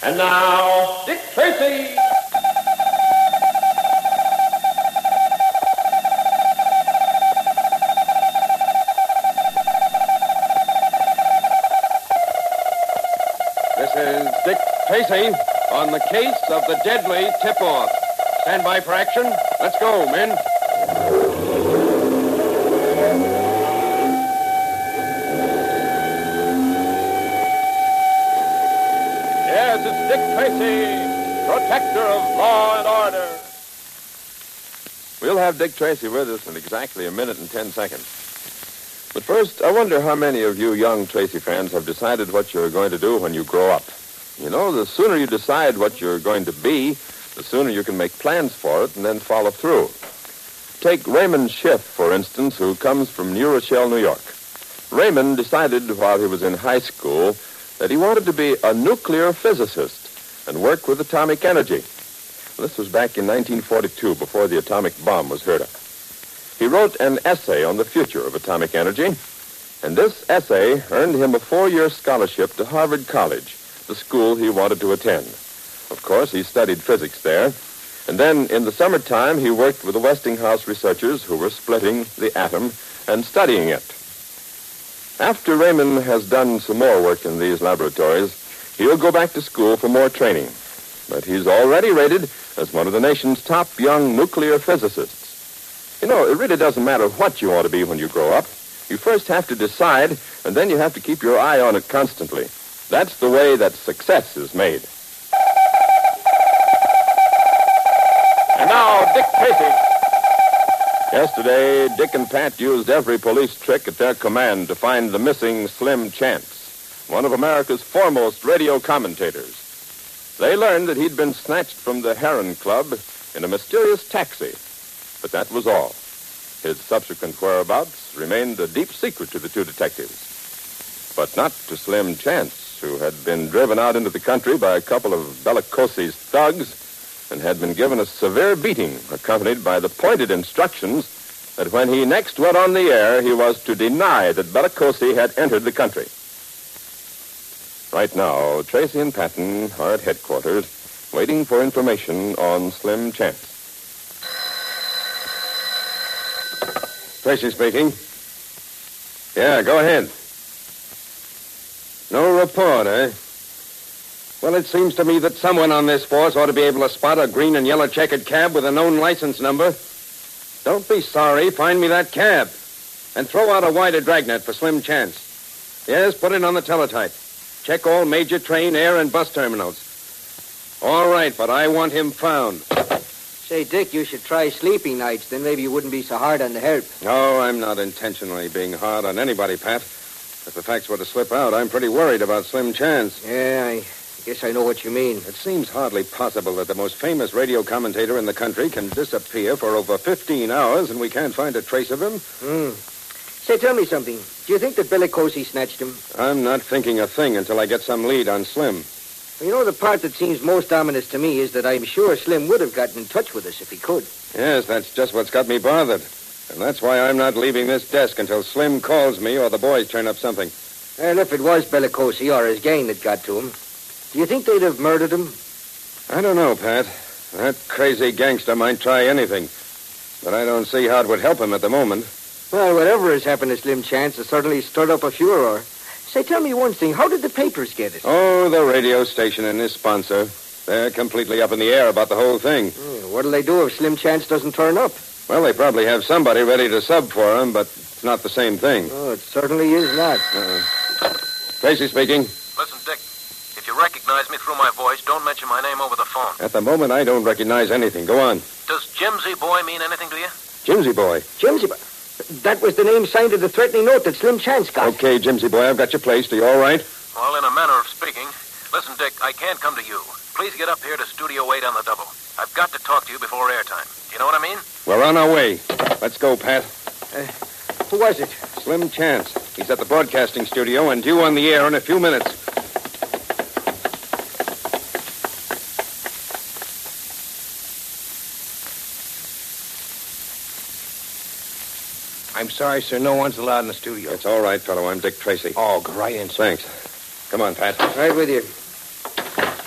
And now, Dick Tracy. This is Dick Tracy on the case of the deadly tip-off. Stand by for action. Let's go, men. Yes, it's Dick Tracy, protector of law and order. We'll have Dick Tracy with us in exactly a minute and 10 seconds. But first, I wonder how many of you young Tracy fans have decided what you're going to do when you grow up. You know, the sooner you decide what you're going to be, the sooner you can make plans for it and then follow through. Take Raymond Schiff, for instance, who comes from New Rochelle, New York. Raymond decided while he was in high school that he wanted to be a nuclear physicist and work with atomic energy. This was back in 1942, before the atomic bomb was heard of. He wrote an essay on the future of atomic energy, and this essay earned him a 4-year scholarship to Harvard College, the school he wanted to attend. Of course, he studied physics there, and then in the summertime he worked with the Westinghouse researchers who were splitting the atom and studying it. After Raymond has done some more work in these laboratories, he'll go back to school for more training. But he's already rated as one of the nation's top young nuclear physicists. You know, it really doesn't matter what you want to be when you grow up. You first have to decide, and then you have to keep your eye on it constantly. That's the way that success is made. And now, Dick Tracy. Yesterday, Dick and Pat used every police trick at their command to find the missing Slim Chance, one of America's foremost radio commentators. They learned that he'd been snatched from the Heron Club in a mysterious taxi. But that was all. His subsequent whereabouts remained a deep secret to the two detectives. But not to Slim Chance, who had been driven out into the country by a couple of Bellicosi's thugs and had been given a severe beating, accompanied by the pointed instructions that when he next went on the air, he was to deny that Bellicosi had entered the country. Right now, Tracy and Patton are at headquarters, waiting for information on Slim Chance. Tracy speaking. Yeah, go ahead. No report, eh? Well, it seems to me that someone on this force ought to be able to spot a green and yellow checkered cab with a known license number. Don't be sorry. Find me that cab. And throw out a wider dragnet for Slim Chance. Yes, put it on the teletype. Check all major train, air, and bus terminals. All right, but I want him found. Say, Dick, you should try sleeping nights. Then maybe you wouldn't be so hard on the help. No, I'm not intentionally being hard on anybody, Pat. If the facts were to slip out, I'm pretty worried about Slim Chance. Yeah, I guess I know what you mean. It seems hardly possible that the most famous radio commentator in the country can disappear for over 15 hours and we can't find a trace of him. Say, tell me something. Do you think that Bellicosi snatched him? I'm not thinking a thing until I get some lead on Slim. Well, you know, the part that seems most ominous to me is that I'm sure Slim would have gotten in touch with us if he could. Yes, that's just what's got me bothered. And that's why I'm not leaving this desk until Slim calls me or the boys turn up something. Well, if it was Bellicosi or his gang that got to him, do you think they'd have murdered him? I don't know, Pat. That crazy gangster might try anything. But I don't see how it would help him at the moment. Well, whatever has happened to Slim Chance has certainly stirred up a furor. Say, tell me one thing. How did the papers get it? Oh, the radio station and his sponsor. They're completely up in the air about the whole thing. What'll they do if Slim Chance doesn't turn up? Well, they probably have somebody ready to sub for him, but it's not the same thing. Oh, it certainly is not. Tracy speaking. Listen, Dick, if you recognize me through my voice, don't mention my name over the phone. At the moment, I don't recognize anything. Go on. Does Jimsy Boy mean anything to you? Jimsy Boy. Jimsy Boy? That was the name signed to the threatening note that Slim Chance got. Okay, Jimsy Boy, I've got you placed. Are you all right? Well, in a manner of speaking. Listen, Dick, I can't come to you. Please get up here to Studio 8 on the double. I've got to talk to you before airtime. Do you know what I mean? We're on our way. Let's go, Pat. Who was it? Slim Chance. He's at the broadcasting studio and due on the air in a few minutes. I'm sorry, sir. No one's allowed in the studio. It's all right, fellow. I'm Dick Tracy. Oh, go right in, sir. Thanks. Come on, Pat. Right with you.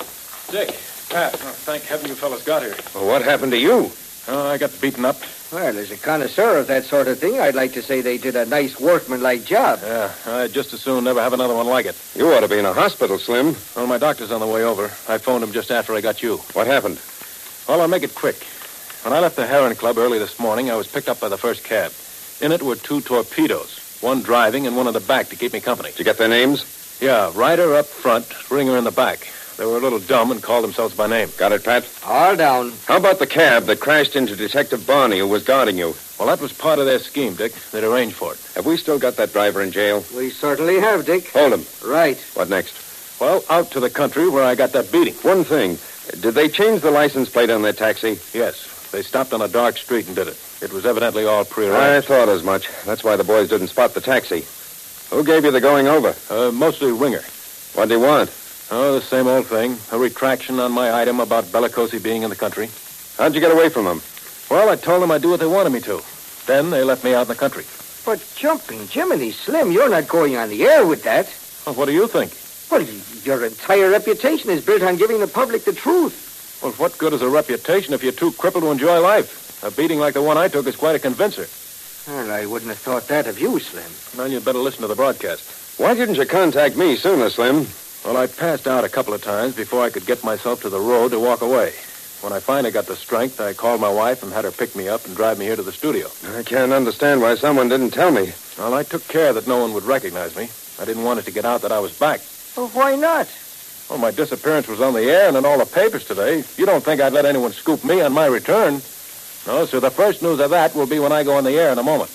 Dick, Pat, thank heaven you fellas got here. Well, what happened to you? I got beaten up. Well, as a connoisseur of that sort of thing, I'd like to say they did a nice workmanlike job. Yeah, I'd just as soon never have another one like it. You ought to be in a hospital, Slim. Well, my doctor's on the way over. I phoned him just after I got you. What happened? Well, I'll make it quick. When I left the Heron Club early this morning, I was picked up by the first cab. In it were 2 torpedoes, one driving and one in the back to keep me company. Did you get their names? Yeah, Ryder up front, Ringer in the back. They were a little dumb and called themselves by name. Got it, Pat? All down. How about the cab that crashed into Detective Barney, who was guarding you? Well, that was part of their scheme, Dick. They'd arranged for it. Have we still got that driver in jail? We certainly have, Dick. Hold him. Right. What next? Well, out to the country where I got that beating. One thing. Did they change the license plate on their taxi? Yes. They stopped on a dark street and did it. It was evidently all I prearranged. thought as much. That's why the boys didn't spot the taxi. Who gave you the going over? Mostly Ringer. What do you want? Oh, the same old thing. A retraction on my item about Bellicosi being in the country. How'd you get away from them? Well, I told them I'd do what they wanted me to. Then they left me out in the country. But jumping Jiminy, Slim, you're not going on the air with that. Well, what do you think? Well, your entire reputation is built on giving the public the truth. Well, what good is a reputation if you're too crippled to enjoy life? A beating like the one I took is quite a convincer. Well, I wouldn't have thought that of you, Slim. Well, you'd better listen to the broadcast. Why didn't you contact me sooner, Slim? Well, I passed out a couple of times before I could get myself to the road to walk away. When I finally got the strength, I called my wife and had her pick me up and drive me here to the studio. I can't understand why someone didn't tell me. Well, I took care that no one would recognize me. I didn't want it to get out that I was back. Well, why not? Well, my disappearance was on the air and in all the papers today. You don't think I'd let anyone scoop me on my return? No, so the first news of that will be when I go on the air in a moment.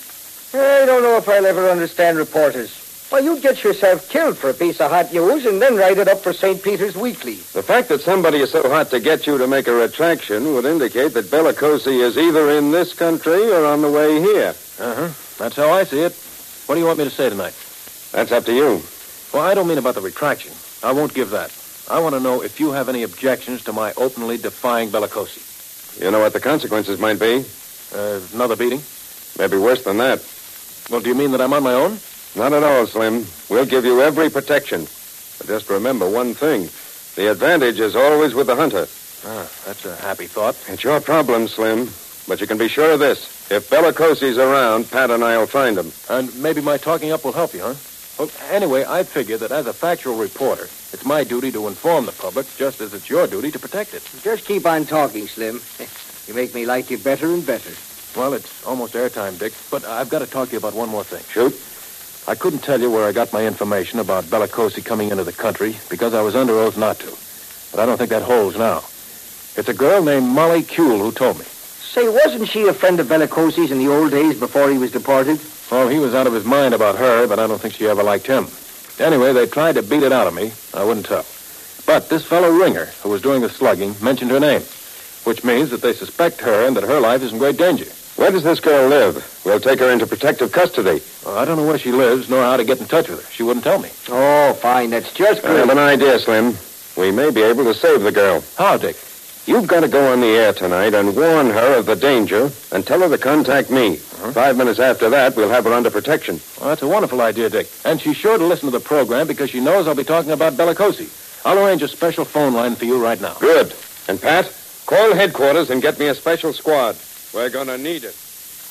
I don't know if I'll ever understand reporters. Well, you'd get yourself killed for a piece of hot news and then write it up for St. Peter's Weekly. The fact that somebody is so hot to get you to make a retraction would indicate that Bellicosi is either in this country or on the way here. Uh-huh. That's how I see it. What do you want me to say tonight? That's up to you. Well, I don't mean about the retraction. I won't give that. I want to know if you have any objections to my openly defying Bellicosi. You know what the consequences might be? Another beating? Maybe worse than that. Well, do you mean that I'm on my own? Not at all, Slim. We'll give you every protection. But just remember one thing. The advantage is always with the hunter. Ah, that's a happy thought. It's your problem, Slim. But you can be sure of this. If Bellicosi's around, Pat and I'll find him. And maybe my talking up will help you, huh? Well, anyway, I figure that as a factual reporter, it's my duty to inform the public, just as it's your duty to protect it. Just keep on talking, Slim. You make me like you better and better. Well, it's almost airtime, Dick, but I've got to talk to you about one more thing. Shoot. I couldn't tell you where I got my information about Bellicosi coming into the country because I was under oath not to. But I don't think that holds now. It's a girl named Molly Kuehl who told me. Say, wasn't she a friend of Bellicosi's in the old days before he was deported? Well, he was out of his mind about her, but I don't think she ever liked him. Anyway, they tried to beat it out of me. I wouldn't tell. But this fellow Ringer, who was doing the slugging, mentioned her name, which means that they suspect her and that her life is in great danger. Where does this girl live? We'll take her into protective custody. Well, I don't know where she lives, nor how to get in touch with her. She wouldn't tell me. Oh, fine. That's just I great. have an idea, Slim. We may be able to save the girl. How, Dick? You've got to go on the air tonight and warn her of the danger and tell her to contact me. 5 minutes after that, we'll have her under protection. Well, that's a wonderful idea, Dick. And she's sure to listen to the program because she knows I'll be talking about Bellicosi. I'll arrange a special phone line for you right now. Good. And, Pat, call headquarters and get me a special squad. We're going to need it.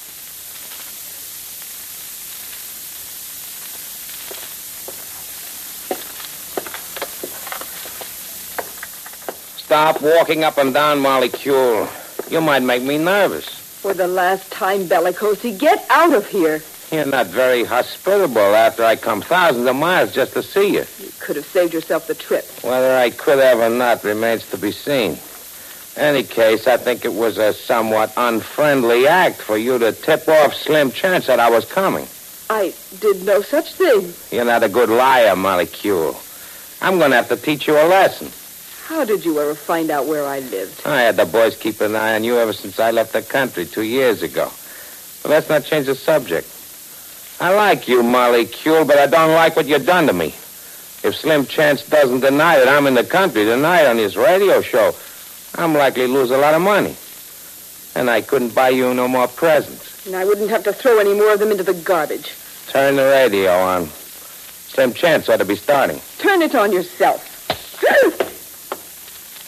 Stop walking up and down, Molly Kuehl. You might make me nervous. For the last time, Bellicosi, get out of here. You're not very hospitable after I come thousands of miles just to see you. You could have saved yourself the trip. Whether I could have or not remains to be seen. Any case, I think it was a somewhat unfriendly act for you to tip off Slim Chance that I was coming. I did no such thing. You're not a good liar, Molly Kuehl. I'm going to have to teach you a lesson. How did you ever find out where I lived? I had the boys keep an eye on you ever since I left the country 2 years ago. But let's not change the subject. I like you, Molly Kuehl, but I don't like what you've done to me. If Slim Chance doesn't deny that I'm in the country tonight on his radio show, I'm likely to lose a lot of money. And I couldn't buy you no more presents. And I wouldn't have to throw any more of them into the garbage. Turn the radio on. Slim Chance ought to be starting. Turn it on yourself.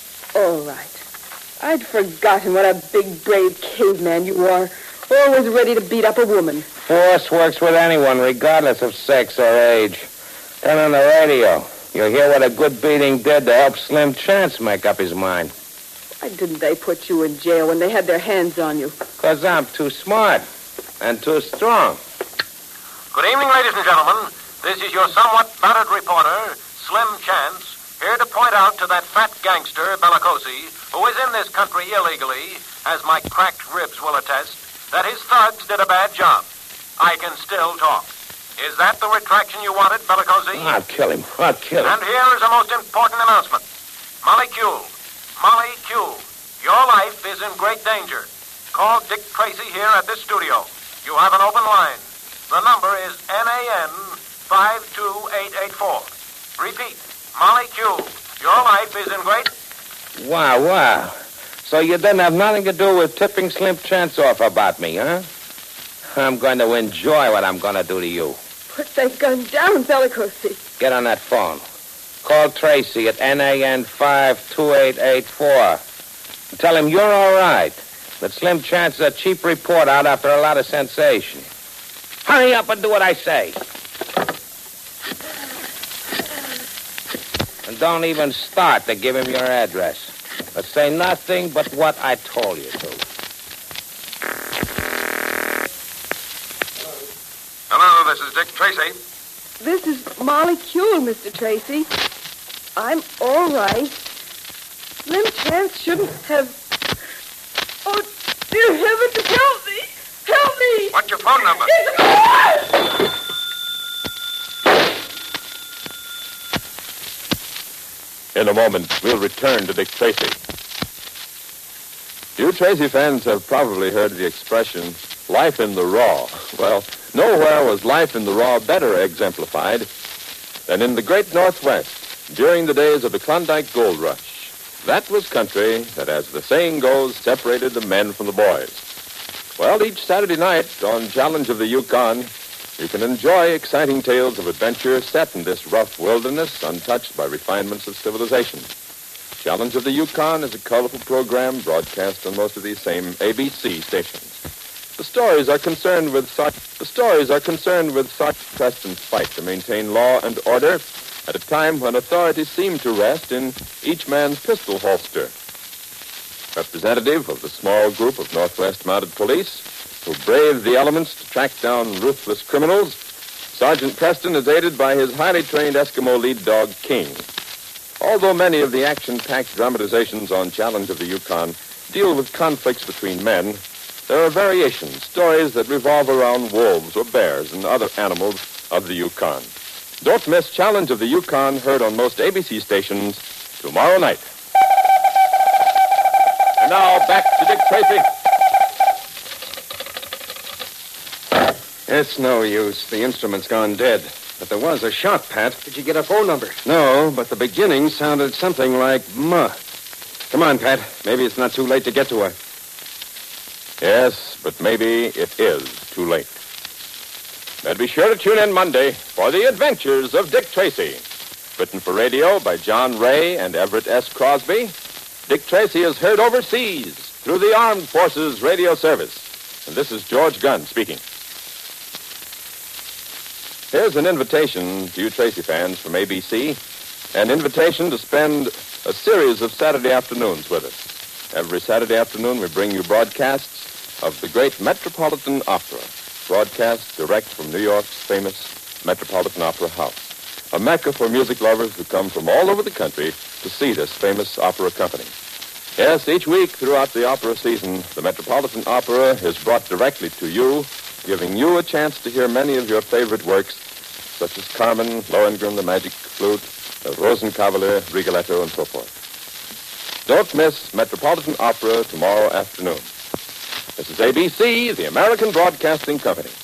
All right. I'd forgotten what a big, brave caveman you are. Always ready to beat up a woman. Force works with anyone, regardless of sex or age. Turn on the radio. You'll hear what a good beating did to help Slim Chance make up his mind. Why didn't they put you in jail when they had their hands on you? 'Cause I'm too smart and too strong. Good evening, ladies and gentlemen. This is your somewhat battered reporter, Slim Chance, here to point out to that fat gangster, Bellicosi, who is in this country illegally, as my cracked ribs will attest, that his thugs did a bad job. I can still talk. Is that the retraction you wanted, Bellicosi? I'll kill him. I'll kill him. And here is a most important announcement. Molly Kuhl, your life is in great danger. Call Dick Tracy here at this studio. You have an open line. The number is NAN 52884. Repeat, Molly Kuhl, your life is in great... Wow. So you didn't have nothing to do with tipping Slim Chance off about me, huh? I'm going to enjoy what I'm going to do to you. Put that gun down, Bellicosi. Get on that phone. Call Tracy at NAN 52884. And tell him you're all right. That Slim Chance is a cheap report out after a lot of sensation. Hurry up and do what I say. And don't even start to give him your address. But say nothing but what I told you to. Hello, this is Dick Tracy. This is Molly Kuhl, Mr. Tracy. I'm all right. Slim Chance shouldn't have... Oh, dear heavens, help me! Help me! What's your phone number? In a moment, we'll return to Dick Tracy. You Tracy fans have probably heard the expression, life in the raw. Well, nowhere was life in the raw better exemplified than in the great Northwest during the days of the Klondike Gold Rush. That was country that, as the saying goes, separated the men from the boys. Well, each Saturday night on Challenge of the Yukon, you can enjoy exciting tales of adventure set in this rough wilderness untouched by refinements of civilization. Challenge of the Yukon is a colorful program broadcast on most of these same ABC stations. The stories are concerned with such Preston's fight to maintain law and order at a time when authority seemed to rest in each man's pistol holster. Representative of the small group of Northwest Mounted Police who braved the elements to track down ruthless criminals, Sergeant Preston is aided by his highly trained Eskimo lead dog, King. Although many of the action-packed dramatizations on Challenge of the Yukon deal with conflicts between men, there are variations, stories that revolve around wolves or bears and other animals of the Yukon. Don't miss Challenge of the Yukon, heard on most ABC stations tomorrow night. And now, back to Dick Tracy. It's no use. The instrument's gone dead. But there was a shot, Pat. Did you get a phone number? No, but the beginning sounded something like Ma. Come on, Pat. Maybe it's not too late to get to her. Yes, but maybe it is too late. And be sure to tune in Monday for The Adventures of Dick Tracy. Written for radio by John Ray and Everett S. Crosby, Dick Tracy is heard overseas through the Armed Forces Radio Service. And this is George Gunn speaking. Here's an invitation to you Tracy fans from ABC, an invitation to spend a series of Saturday afternoons with us. Every Saturday afternoon we bring you broadcasts of the great Metropolitan Opera, broadcast direct from New York's famous Metropolitan Opera House, a mecca for music lovers who come from all over the country to see this famous opera company. Yes, each week throughout the opera season, the Metropolitan Opera is brought directly to you, giving you a chance to hear many of your favorite works, such as Carmen, Lohengrin, the Magic Flute, Rosenkavalier, Rigoletto, and so forth. Don't miss Metropolitan Opera tomorrow afternoon. This is ABC, the American Broadcasting Company.